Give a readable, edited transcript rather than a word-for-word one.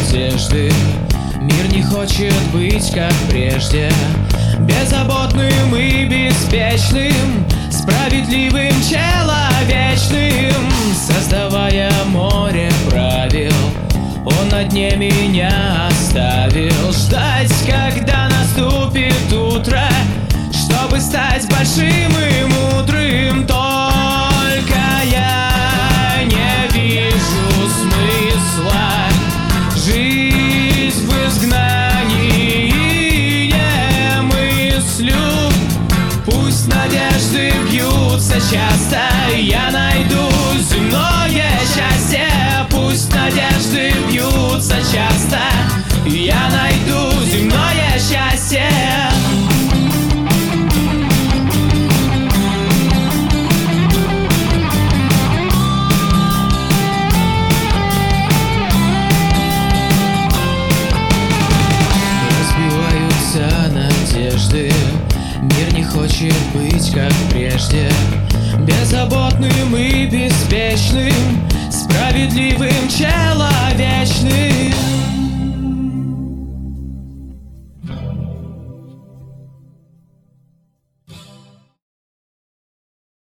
надежды. Мир не хочет быть как прежде, беззаботным и беспечным, справедливым, человечным. Создавая море правил, он на дне меня оставил. Ждать, когда наступит утро, чтобы стать большим и мудрым. Только я не вижу смысла жить в изгнании, не мыслю. Пусть надежды бьются часто, я найду земное счастье. Пусть надежды бьются часто, я найду земное счастье. Мир не хочет быть как прежде, беззаботным и беспечным, справедливым, человечным.